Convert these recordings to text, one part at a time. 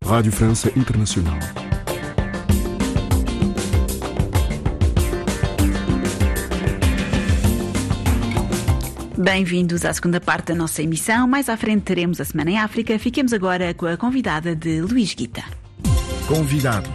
Radio France Internationale. Bem-vindos à segunda parte da nossa emissão. Mais à frente teremos a Semana em África. Fiquemos agora com a convidada de Luís Guita. Convidados.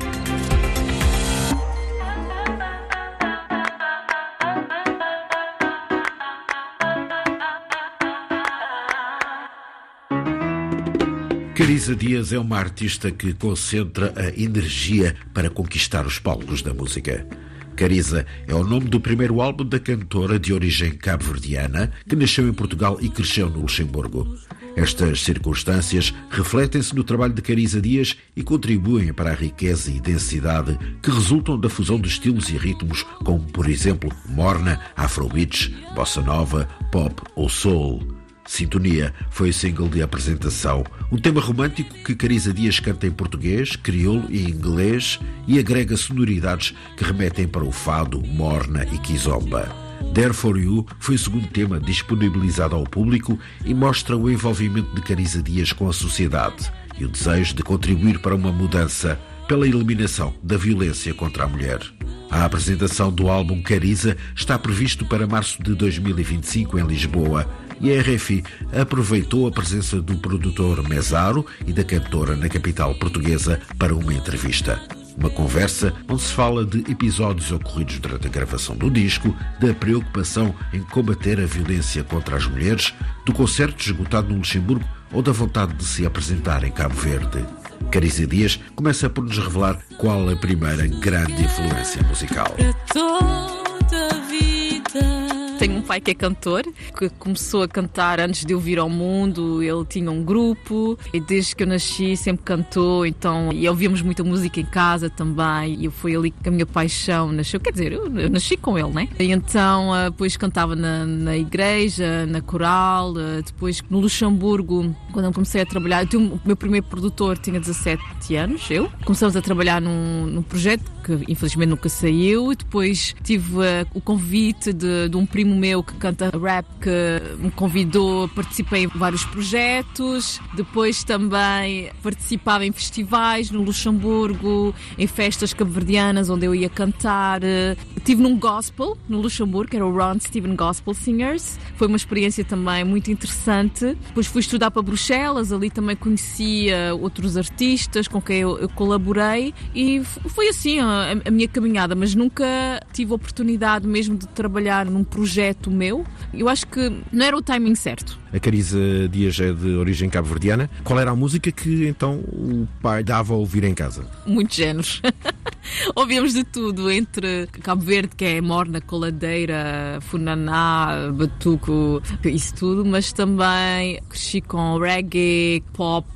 Carisa Dias é uma artista que concentra a energia para conquistar os palcos da música. Carisa é o nome do primeiro álbum da cantora de origem cabo-verdiana que nasceu em Portugal e cresceu no Luxemburgo. Estas circunstâncias refletem-se no trabalho de Carisa Dias e contribuem para a riqueza e densidade que resultam da fusão de estilos e ritmos como, por exemplo, morna, afrobeats, bossa nova, pop ou soul. Sintonia foi o single de apresentação, um tema romântico que Carisa Dias canta em português, crioulo e inglês e agrega sonoridades que remetem para o fado, morna e kizomba. There For You foi o segundo tema disponibilizado ao público e mostra o envolvimento de Carisa Dias com a sociedade e o desejo de contribuir para uma mudança pela eliminação da violência contra a mulher. A apresentação do álbum Carisa está previsto para março de 2025 em Lisboa e a RFI aproveitou a presença do produtor Mesaro e da cantora na capital portuguesa para uma entrevista. Uma conversa onde se fala de episódios ocorridos durante a gravação do disco, da preocupação em combater a violência contra as mulheres, do concerto esgotado no Luxemburgo ou da vontade de se apresentar em Cabo Verde. Carisa Dias começa por nos revelar qual a primeira grande influência musical. Tenho um pai que é cantor, que começou a cantar antes de eu vir ao mundo. Ele tinha um grupo e desde que eu nasci sempre cantou, então, e ouvíamos muita música em casa também, e foi ali que a minha paixão nasceu, quer dizer, eu nasci com ele, né? E então depois cantava na igreja, na coral, depois no Luxemburgo, quando eu comecei a trabalhar, o meu primeiro produtor tinha 17 anos, começamos a trabalhar num projeto que infelizmente nunca saiu, e depois tive o convite de um primo meu que canta rap, que me convidou, participei em vários projetos, depois também participava em festivais no Luxemburgo, em festas cabo-verdianas onde eu ia cantar. Estive num gospel no Luxemburgo, que era o Ron Steven Gospel Singers, foi uma experiência também muito interessante. Depois fui estudar para Bruxelas, ali também conhecia outros artistas com quem eu colaborei, e foi assim a minha caminhada, mas nunca tive a oportunidade mesmo de trabalhar num projeto meu. Eu acho que não era o timing certo. A Carisa Dias é de origem cabo-verdiana. Qual era a música que então o pai dava a ouvir em casa? Muitos géneros. Ouvíamos de tudo, entre Cabo Verde, que é morna, coladeira, funaná, batuco, isso tudo, mas também cresci com reggae, pop,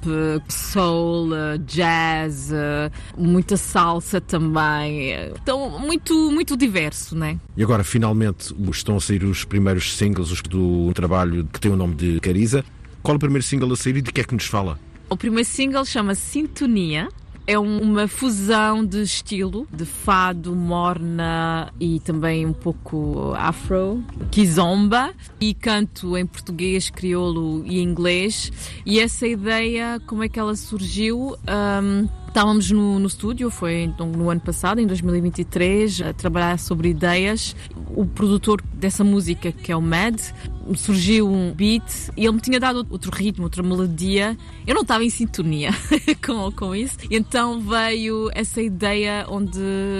soul, jazz, muita salsa também. Então, muito diverso, né? E agora, finalmente, estão a sair os primeiros singles do trabalho que tem o nome de Carisa. Qual é o primeiro single a sair e de que é que nos fala? O primeiro single chama-se Sintonia. É uma fusão de estilo, de fado, morna e também um pouco afro, kizomba, e canto em português, crioulo e inglês. E essa ideia, como é que ela surgiu? Estávamos no estúdio, foi então, no ano passado, em 2023, a trabalhar sobre ideias. O produtor dessa música, que é o Mad, surgiu um beat e ele me tinha dado outro ritmo, outra melodia. Eu não estava em sintonia com isso. E então veio essa ideia onde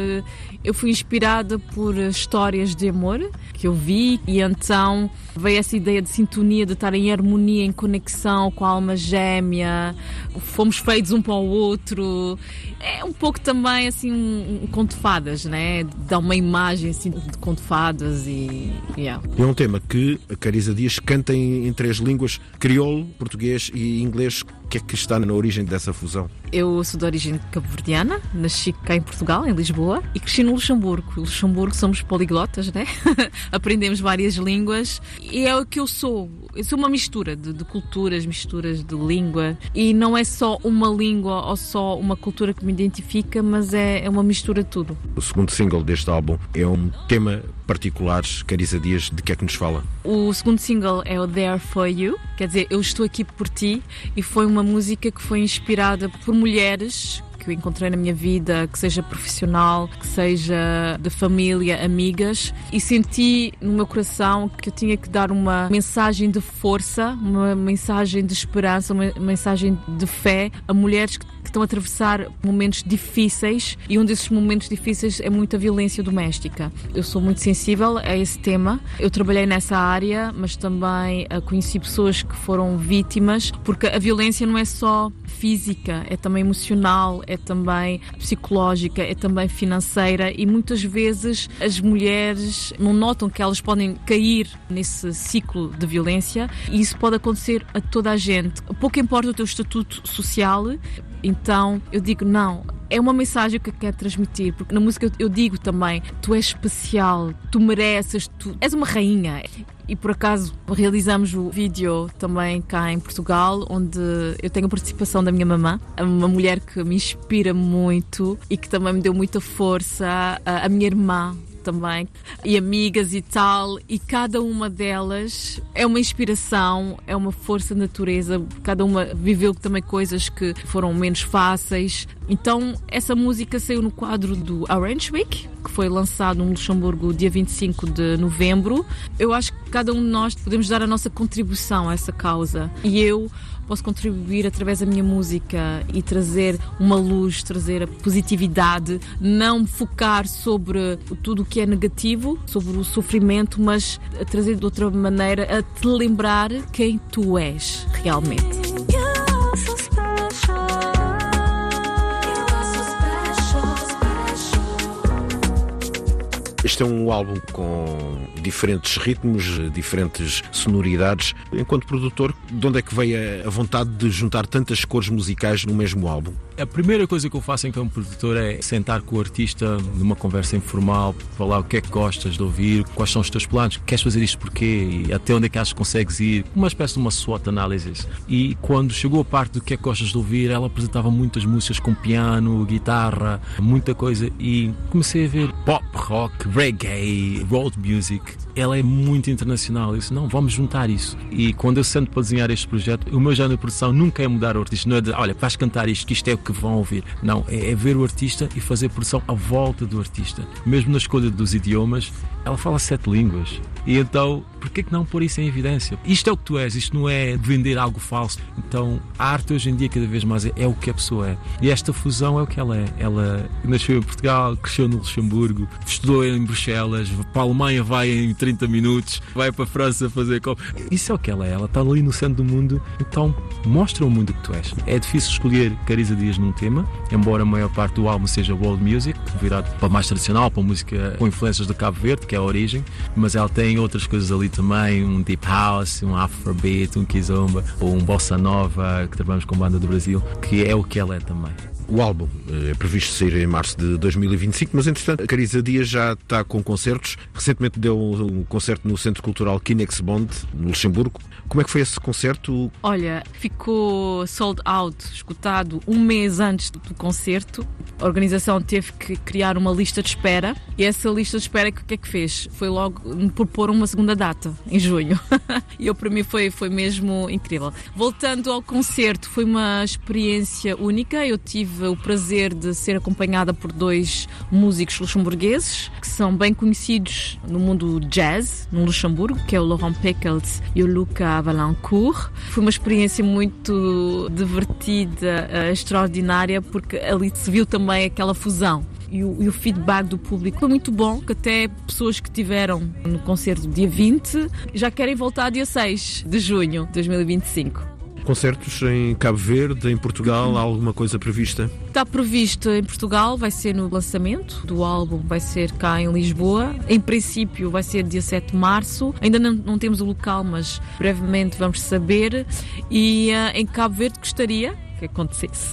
eu fui inspirada por histórias de amor que eu vi, e então veio essa ideia de sintonia, de estar em harmonia, em conexão com a alma gêmea. Fomos feitos um para o outro. É um pouco também assim um conto de fadas, né? Dá uma imagem assim de conto de fadas e É um tema que a Carisa Dias canta em três línguas, crioulo, português e inglês. O que é que está na origem dessa fusão? Eu sou de origem cabo-verdiana, nasci cá em Portugal, em Lisboa, e cresci no Luxemburgo. No Luxemburgo somos poliglotas, né? Aprendemos várias línguas e é o que eu sou. Eu sou uma mistura de culturas, misturas de língua, e não é só uma língua ou só uma cultura que me identifica, mas é uma mistura de tudo. O segundo single deste álbum é um tema particulares. Carisa Dias, de que é que nos fala? O segundo single é o There For You, quer dizer, Eu Estou Aqui Por Ti, e foi uma música que foi inspirada por mulheres que eu encontrei na minha vida, que seja profissional, que seja de família, amigas, e senti no meu coração que eu tinha que dar uma mensagem de força, uma mensagem de esperança, uma mensagem de fé a mulheres que estão a atravessar momentos difíceis, e um desses momentos difíceis é muita violência doméstica. Eu sou muito sensível a esse tema. Eu trabalhei nessa área, mas também conheci pessoas que foram vítimas, porque a violência não é só física, é também emocional, é também psicológica, é também financeira, e muitas vezes as mulheres não notam que elas podem cair nesse ciclo de violência, e isso pode acontecer a toda a gente. Pouco importa o teu estatuto social. Então eu digo, não, é uma mensagem que eu quero transmitir, porque na música eu digo também, tu és especial, tu mereces, tu és uma rainha. E por acaso realizamos o vídeo também cá em Portugal, onde eu tenho a participação da minha mamã, uma mulher que me inspira muito e que também me deu muita força, a minha irmã também, e amigas e tal, e cada uma delas é uma inspiração, é uma força da natureza, cada uma viveu também coisas que foram menos fáceis. Então essa música saiu no quadro do Orange Week, que foi lançado no Luxemburgo dia 25 de novembro. Eu acho que cada um de nós podemos dar a nossa contribuição a essa causa, e eu posso contribuir através da minha música e trazer uma luz, trazer a positividade, não focar sobre tudo o que é negativo, sobre o sofrimento, mas a trazer de outra maneira, a te lembrar quem tu és realmente. Este é um álbum com diferentes ritmos, diferentes sonoridades. Enquanto produtor, de onde é que veio a vontade de juntar tantas cores musicais no mesmo álbum? A primeira coisa que eu faço enquanto produtor é sentar com o artista numa conversa informal, falar o que é que gostas de ouvir, quais são os teus planos, queres fazer isto porquê, e até onde é que achas que consegues ir, uma espécie de uma SWOT analysis. E quando chegou a parte do que é que gostas de ouvir, ela apresentava muitas músicas com piano, guitarra, muita coisa, e comecei a ver pop, rock, reggae, world music. Ela é muito internacional. Eu disse, não, vamos juntar isso. E quando eu sento para desenhar este projeto, o meu género de produção nunca é mudar o artista, não é dizer, olha, vais cantar isto, que isto é o que vão ouvir. Não, é ver o artista e fazer produção à volta do artista. Mesmo na escolha dos idiomas, ela fala 7 línguas. E então, por que não pôr isso em evidência? Isto é o que tu és, isto não é vender algo falso. Então, a arte hoje em dia, cada vez mais, é o que a pessoa é. E esta fusão é o que ela é. Ela nasceu em Portugal, cresceu no Luxemburgo, estudou em Bruxelas, para a Alemanha vai em 30 minutos, vai para a França fazer... Isso é o que ela é. Ela está ali no centro do mundo, então mostra o mundo que tu és. É difícil escolher Carisa Dias num tema, embora a maior parte do álbum seja world music, virado para mais tradicional, para música com influências do Cabo Verde, que é a origem, mas ela tem outras coisas ali também, um deep house, um afrobeat, um kizomba, ou um bossa nova, que trabalhamos com banda do Brasil, que é o que ela é também. O álbum é previsto sair em março de 2025, mas entretanto a Carisa Dias já está com concertos. Recentemente deu um concerto no Centro Cultural Kinex Bond, no Luxemburgo. Como é que foi esse concerto? Olha, ficou sold out, esgotado, um mês antes do concerto. A organização teve que criar uma lista de espera, e essa lista de espera, o que é que fez? Foi logo me propor uma segunda data, em junho. E para mim foi mesmo incrível. Voltando ao concerto, foi uma experiência única. Eu tive o prazer de ser acompanhada por 2 músicos luxemburgueses que são bem conhecidos no mundo jazz, no Luxemburgo, que é o Laurent Peckels e o Luca Valancourt. Foi uma experiência muito divertida, extraordinária, porque ali se viu também aquela fusão. E o feedback do público foi muito bom, que até pessoas que estiveram no concerto dia 20 já querem voltar dia 6 de junho de 2025. Concertos em Cabo Verde, em Portugal, há alguma coisa prevista? Está previsto em Portugal, vai ser no lançamento do álbum, vai ser cá em Lisboa. Em princípio vai ser dia 7 de março. Ainda não temos o local, mas brevemente vamos saber. E em Cabo Verde gostaria que acontecesse.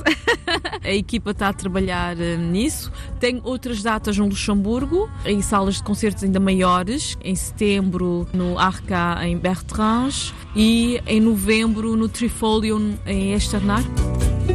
A equipa está a trabalhar nisso. Tem outras datas no Luxemburgo, em salas de concertos ainda maiores, em setembro no Arca em Bertrand e em novembro no Trifolium em Echternach.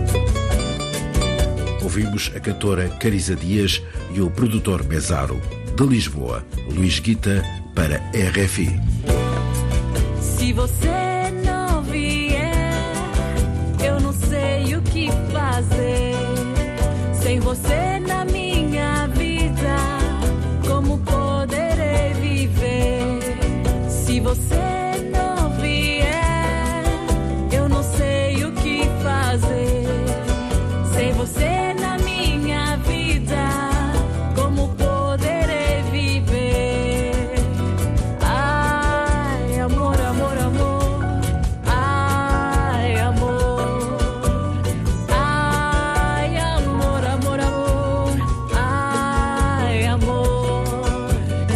Ouvimos a cantora Carisa Dias e o produtor Mesaro. De Lisboa, Luís Guita para RFI. Se você não vier, eu não sei o que fazer. Sem você na minha vida, como poderei viver? Se você não vier, eu não sei o que fazer. Sem você na minha vida, como poderei viver? Ai, amor, amor, amor. Ai, amor. Ai, amor, amor, amor. Ai, amor.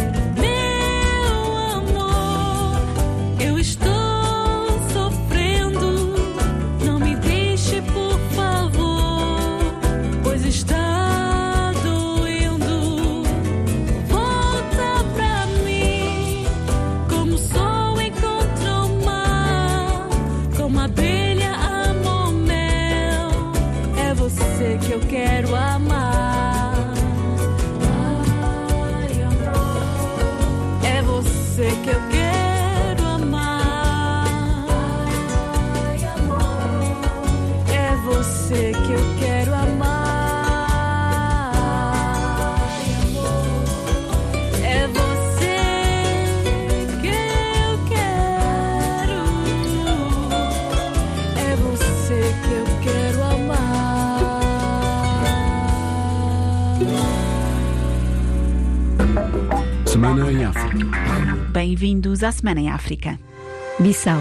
Meu amor, eu estou sofrendo. Não me deixe, por favor, pois está doendo. Volta pra mim, como sol encontra o mar, como abelha ama o mel. É você que eu quero amar. Ai, amor, é você que eu quero amar. Ai, amor, é você que eu quero amar. É você que eu quero. É você que eu quero amar. Semana em África. Bem-vindos à Semana em África. Bissau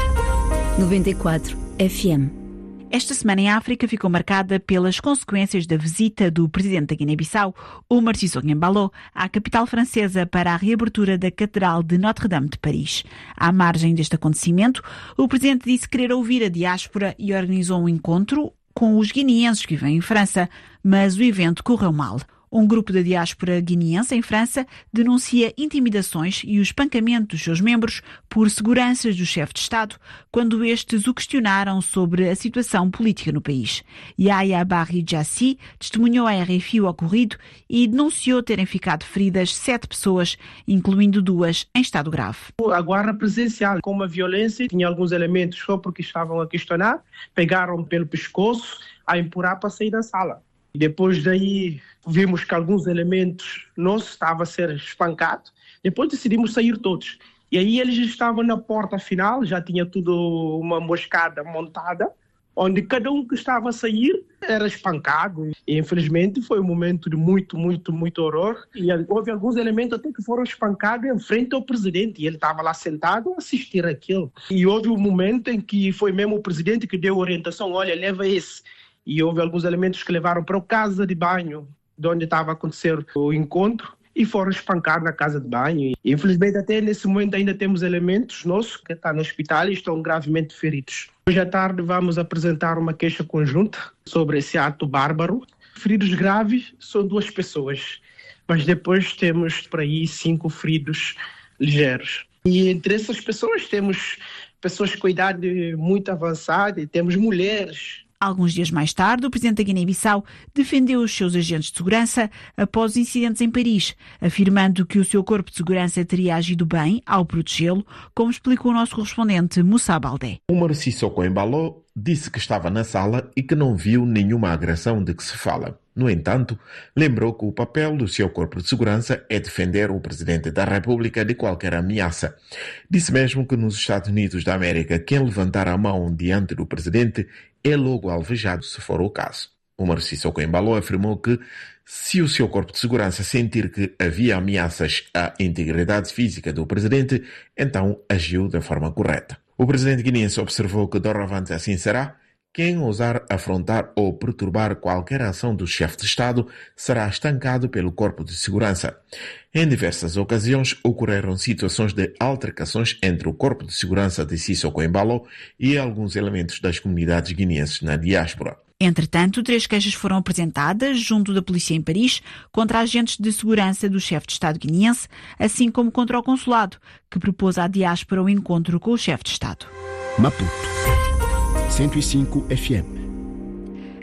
94 FM. Esta Semana em África ficou marcada pelas consequências da visita do presidente da Guiné-Bissau, Oumar Sissoko Embalo, à capital francesa para a reabertura da Catedral de Notre-Dame de Paris. À margem deste acontecimento, o presidente disse querer ouvir a diáspora e organizou um encontro com os guineenses que vivem em França, mas o evento correu mal. Um grupo da diáspora guineense em França denuncia intimidações e o espancamento dos seus membros por seguranças do chefe de Estado quando estes o questionaram sobre a situação política no país. Yaya Barry Jassi testemunhou à RFI o ocorrido e denunciou terem ficado feridas 7 pessoas, incluindo 2 em estado grave. A guarda presencial, com uma violência, tinha alguns elementos só porque estavam a questionar, pegaram pelo pescoço a empurrar para sair da sala. Depois daí vimos que alguns elementos nossos estavam a ser espancados. Depois decidimos sair todos. E aí eles estavam na porta final, já tinha tudo uma emboscada montada, onde cada um que estava a sair era espancado. E infelizmente foi um momento de muito horror. E houve alguns elementos até que foram espancados em frente ao presidente. E ele estava lá sentado a assistir aquilo. E houve um momento em que foi mesmo o presidente que deu orientação, olha, leva esse. E houve alguns elementos que levaram para a casa de banho, de onde estava a acontecer o encontro, e foram espancar na casa de banho. E, infelizmente, até nesse momento ainda temos elementos nossos que estão no hospital e estão gravemente feridos. Hoje à tarde vamos apresentar uma queixa conjunta sobre esse ato bárbaro. Feridos graves são 2 pessoas, mas depois temos por aí 5 feridos ligeiros. E entre essas pessoas temos pessoas com idade muito avançada e temos mulheres. Alguns dias mais tarde, o presidente da Guiné-Bissau defendeu os seus agentes de segurança após os incidentes em Paris, afirmando que o seu corpo de segurança teria agido bem ao protegê-lo, como explicou o nosso correspondente Moussa Baldé. Oumar Sissoko Embalo disse que estava na sala e que não viu nenhuma agressão de que se fala. No entanto, lembrou que o papel do seu corpo de segurança é defender o presidente da República de qualquer ameaça. Disse mesmo que nos Estados Unidos da América, quem levantar a mão diante do presidente é logo alvejado, se for o caso. Oumar Sissoko Embalo afirmou que, se o seu corpo de segurança sentir que havia ameaças à integridade física do presidente, então agiu da forma correta. O presidente guineense observou que doravante assim será. Quem ousar afrontar ou perturbar qualquer ação do chefe de Estado será estancado pelo corpo de segurança. Em diversas ocasiões ocorreram situações de altercações entre o corpo de segurança de Sissoko Embalo e alguns elementos das comunidades guineenses na diáspora. Entretanto, 3 queixas foram apresentadas junto da polícia em Paris contra agentes de segurança do chefe de Estado guineense, assim como contra o consulado, que propôs à diáspora o encontro com o chefe de Estado. Maputo 105 FM.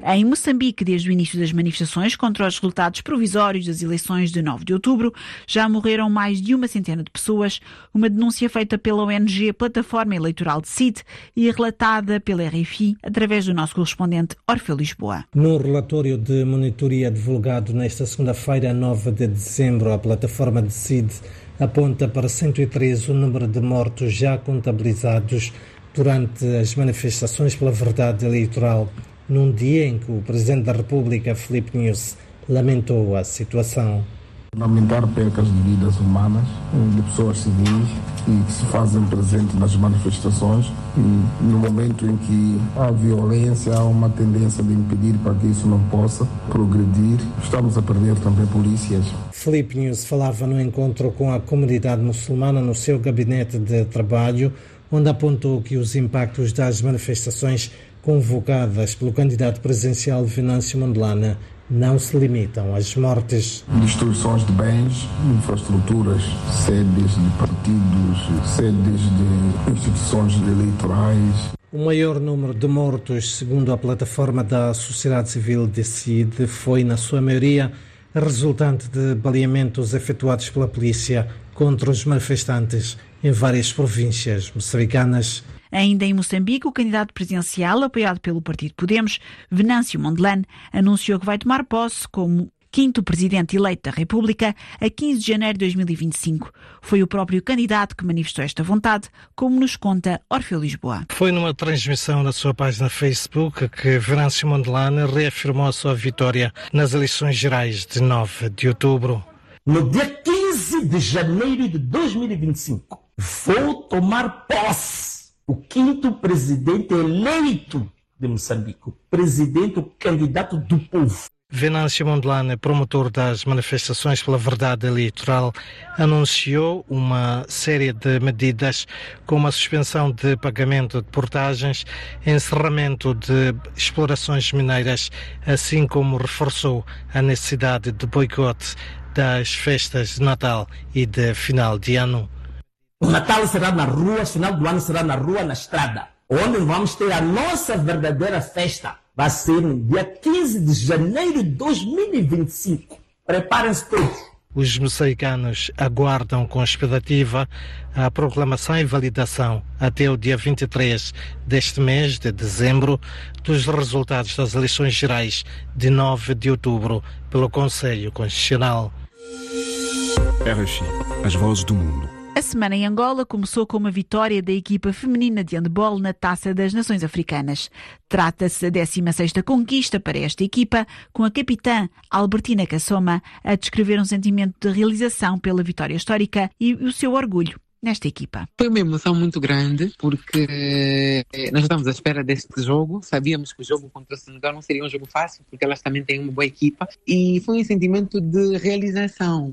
Em Moçambique, desde o início das manifestações contra os resultados provisórios das eleições de 9 de outubro, já morreram mais de 100 de pessoas, uma denúncia feita pela ONG Plataforma Eleitoral Decide e relatada pela RFI através do nosso correspondente Orfeu Lisboa. No relatório de monitoria divulgado nesta segunda-feira, 9 de dezembro, a Plataforma Decide aponta para 113 o número de mortos já contabilizados durante as manifestações pela verdade eleitoral, num dia em que o Presidente da República, Filipe Nyusi, lamentou a situação. Lamentar percas de vidas humanas, de pessoas civis que se fazem presentes nas manifestações e no momento em que há violência, há uma tendência de impedir para que isso não possa progredir. Estamos a perder também polícias. Filipe Nyusi falava no encontro com a comunidade muçulmana no seu gabinete de trabalho, onde apontou que os impactos das manifestações convocadas pelo candidato presidencial Venâncio Mondlane não se limitam às mortes. Destruições de bens, infraestruturas, sedes de partidos, sedes de instituições eleitorais. O maior número de mortos, segundo a plataforma da sociedade civil Decide, foi, na sua maioria, resultante de baleamentos efetuados pela polícia contra os manifestantes em várias províncias moçambicanas. Ainda em Moçambique, o candidato presidencial, apoiado pelo partido Podemos, Venâncio Mondlane, anunciou que vai tomar posse como 5º presidente eleito da República a 15 de janeiro de 2025. Foi o próprio candidato que manifestou esta vontade, como nos conta Orfeu Lisboa. Foi numa transmissão na sua página Facebook que Venâncio Mondlane reafirmou a sua vitória nas eleições gerais de 9 de outubro. No dia 15 de janeiro de 2025, vou tomar posse o 5º presidente eleito de Moçambique, o presidente, o candidato do povo. Venâncio Mondlane, promotor das manifestações pela verdade eleitoral, anunciou uma série de medidas como a suspensão de pagamento de portagens, encerramento de explorações mineiras, assim como reforçou a necessidade de boicote das festas de Natal e de final de ano. O Natal será na rua, o final do ano será na rua, na estrada, onde vamos ter a nossa verdadeira festa. Vai ser no dia 15 de janeiro de 2025. Preparem-se todos. Os moçambicanos aguardam com expectativa a proclamação e validação até o dia 23 deste mês de dezembro dos resultados das eleições gerais de 9 de outubro pelo Conselho Constitucional. RFI, as vozes do mundo. A semana em Angola começou com uma vitória da equipa feminina de handebol na Taça das Nações Africanas. Trata-se da 16ª conquista para esta equipa, com a capitã Albertina Kassoma a descrever um sentimento de realização pela vitória histórica e o seu orgulho nesta equipa. Foi uma emoção muito grande, porque nós estávamos à espera deste jogo. Sabíamos que o jogo contra o Senegal não seria um jogo fácil, porque elas também têm uma boa equipa, e foi um sentimento de realização,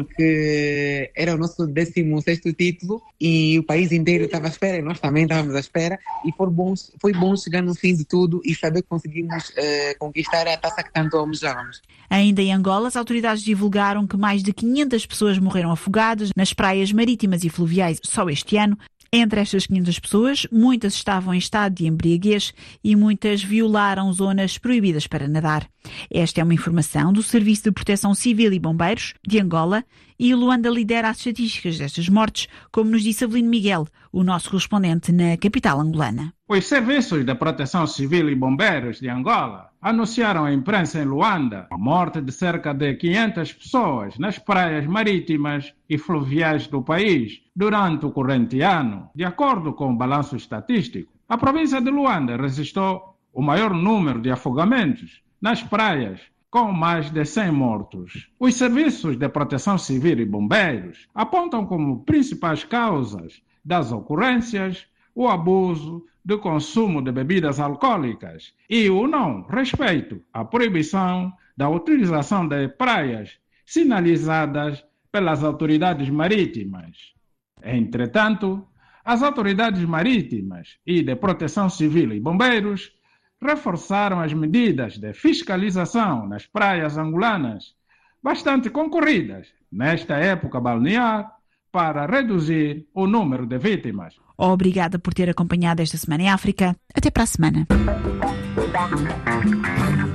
porque era o nosso 16º título e o país inteiro estava à espera e nós também estávamos à espera, e foi bom chegar no fim de tudo e saber que conseguimos conquistar a taça que tanto almejávamos. Ainda em Angola, as autoridades divulgaram que mais de 500 pessoas morreram afogadas nas praias marítimas e fluviais só este ano. Entre estas 500 pessoas, muitas estavam em estado de embriaguez e muitas violaram zonas proibidas para nadar. Esta é uma informação do Serviço de Proteção Civil e Bombeiros de Angola, e Luanda lidera as estatísticas destas mortes, como nos disse Avelino Miguel, o nosso correspondente na capital angolana. Os Serviços de Proteção Civil e Bombeiros de Angola anunciaram à imprensa em Luanda a morte de cerca de 500 pessoas nas praias marítimas e fluviais do país durante o corrente ano. De acordo com o balanço estatístico, a província de Luanda registrou o maior número de afogamentos nas praias, com mais de 100 mortos. Os Serviços de Proteção Civil e Bombeiros apontam como principais causas das ocorrências o abuso do consumo de bebidas alcoólicas e o não respeito à proibição da utilização de praias sinalizadas pelas autoridades marítimas. Entretanto, as autoridades marítimas e de proteção civil e bombeiros reforçaram as medidas de fiscalização nas praias angolanas, bastante concorridas nesta época balnear, para reduzir o número de vítimas. Obrigada por ter acompanhado esta Semana em África. Até para a semana.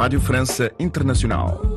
Rádio França Internacional.